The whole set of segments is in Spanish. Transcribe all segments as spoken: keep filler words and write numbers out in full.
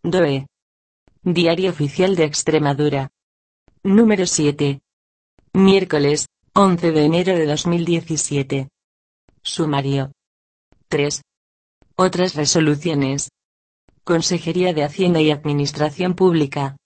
D O E. Diario Oficial de Extremadura. Número siete. Miércoles, once de enero de dos mil diecisiete. Sumario. tres. Otras resoluciones. Consejería de Hacienda y Administración Pública.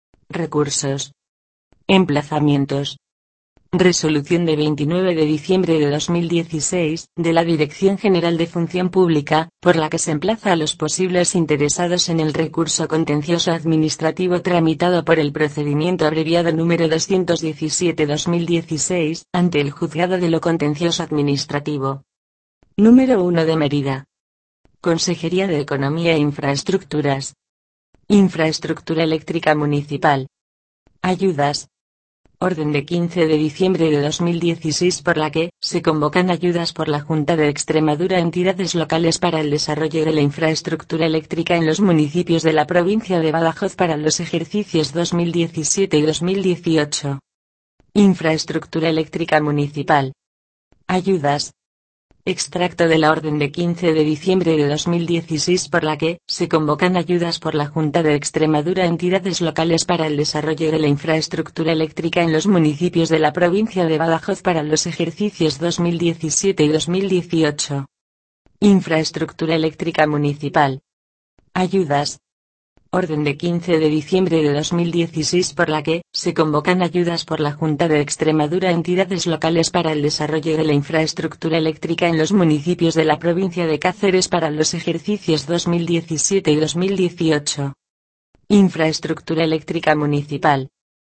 Recursos. Emplazamientos. Resolución de veintinueve de diciembre de dos mil dieciséis, de la Dirección General de Función Pública, por la que se emplaza a los posibles interesados en el recurso contencioso administrativo tramitado por el procedimiento abreviado número doscientos diecisiete barra dos mil dieciséis, ante el Juzgado de lo Contencioso Administrativo. Número uno de Mérida. Consejería de Economía e Infraestructuras. Infraestructura eléctrica municipal. Ayudas. Orden de quince de diciembre de dos mil dieciséis por la que se convocan ayudas por la Junta de Extremadura a entidades locales para el desarrollo de la infraestructura eléctrica en los municipios de la provincia de Badajoz para los ejercicios dos mil diecisiete y dos mil dieciocho. Infraestructura eléctrica municipal. Ayudas. Extracto de la orden de quince de diciembre de dos mil dieciséis por la que se convocan ayudas por la Junta de Extremadura a entidades locales para el desarrollo de la infraestructura eléctrica en los municipios de la provincia de Badajoz para los ejercicios dos mil diecisiete y dos mil dieciocho. Infraestructura eléctrica municipal. Ayudas. Orden de quince de diciembre de dos mil dieciséis por la que se convocan ayudas por la Junta de Extremadura a entidades locales para el desarrollo de la infraestructura eléctrica en los municipios de la provincia de Cáceres para los ejercicios dos mil diecisiete y dos mil dieciocho. Infraestructura eléctrica municipal.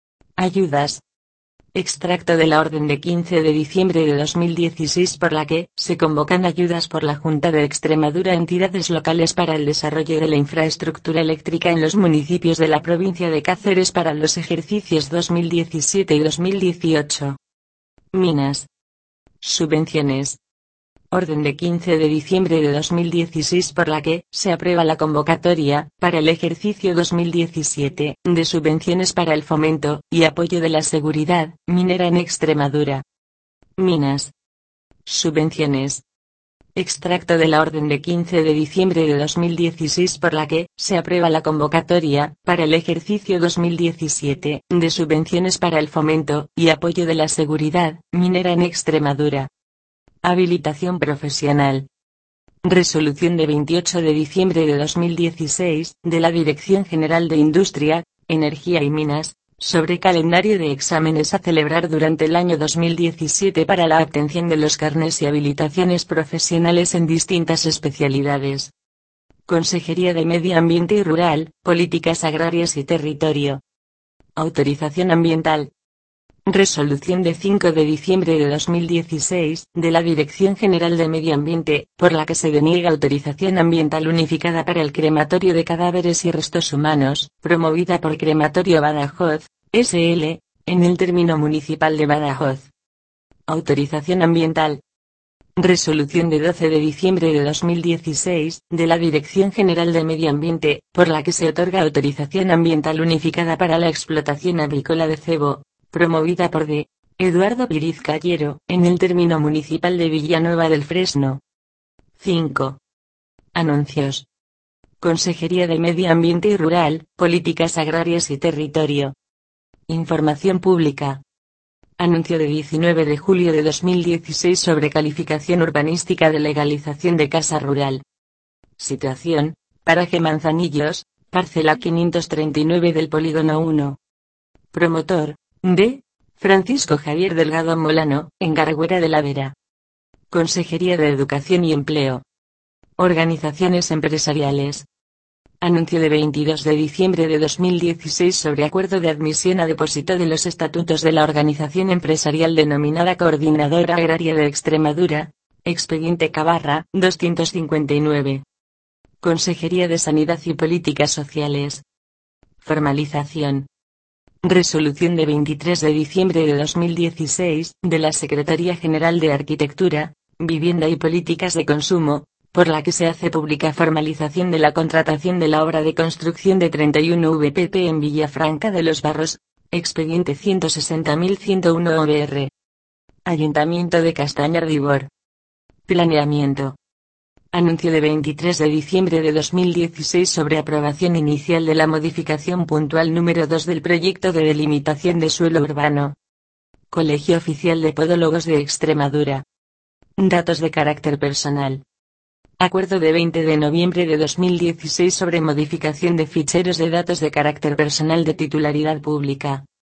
Ayudas. Extracto de la orden de quince de diciembre de dos mil dieciséis por la que se convocan ayudas por la Junta de Extremadura a entidades locales para el desarrollo de la infraestructura eléctrica en los municipios de la provincia de Cáceres para los ejercicios dos mil diecisiete y dos mil dieciocho. Minas. Subvenciones. Orden de quince de diciembre de dos mil dieciséis por la que se aprueba la convocatoria, para el ejercicio dos mil diecisiete, de subvenciones para el fomento y apoyo de la seguridad minera en Extremadura. Minas. Subvenciones. Extracto de la orden de quince de diciembre de dos mil dieciséis por la que se aprueba la convocatoria, para el ejercicio dos mil diecisiete, de subvenciones para el fomento y apoyo de la seguridad minera en Extremadura. Habilitación profesional. Resolución de veintiocho de diciembre de dos mil dieciséis, de la Dirección General de Industria, Energía y Minas, sobre calendario de exámenes a celebrar durante el año dos mil diecisiete para la obtención de los carnés y habilitaciones profesionales en distintas especialidades. Consejería de Medio Ambiente y Rural, Políticas Agrarias y Territorio. Autorización ambiental. Resolución de cinco de diciembre de dos mil dieciséis, de la Dirección General de Medio Ambiente, por la que se deniega autorización ambiental unificada para el crematorio de cadáveres y restos humanos, promovida por Crematorio Badajoz, S L, en el término municipal de Badajoz. Autorización ambiental. Resolución de doce de diciembre de dos mil dieciséis, de la Dirección General de Medio Ambiente, por la que se otorga autorización ambiental unificada para la explotación avícola de cebo, promovida por D. Eduardo Piriz Callero, en el término municipal de Villanueva del Fresno. cinco. Anuncios. Consejería de Medio Ambiente y Rural, Políticas Agrarias y Territorio. Información pública. Anuncio de diecinueve de julio de dos mil dieciséis sobre calificación urbanística de legalización de casa rural. Situación: paraje Manzanillos, parcela quinientos treinta y nueve del polígono uno. Promotor: D. Francisco Javier Delgado Molano, en Gargüera de la Vera. Consejería de Educación y Empleo. Organizaciones empresariales. Anuncio de veintidós de diciembre de dos mil dieciséis sobre acuerdo de admisión a depósito de los estatutos de la organización empresarial denominada Coordinadora Agraria de Extremadura, expediente Cabarra, doscientos cincuenta y nueve. Consejería de Sanidad y Políticas Sociales. Formalización. Resolución de veintitrés de diciembre de dos mil dieciséis, de la Secretaría General de Arquitectura, Vivienda y Políticas de Consumo, por la que se hace pública formalización de la contratación de la obra de construcción de treinta y uno V P P en Villafranca de los Barros, expediente ciento sesenta mil ciento uno O B R. Ayuntamiento de Castañar de Ibor. Planeamiento. Anuncio de veintitrés de diciembre de dos mil dieciséis sobre aprobación inicial de la modificación puntual número dos del proyecto de delimitación de suelo urbano. Colegio Oficial de Podólogos de Extremadura. Datos de carácter personal. Acuerdo de veinte de noviembre de dos mil dieciséis sobre modificación de ficheros de datos de carácter personal de titularidad pública.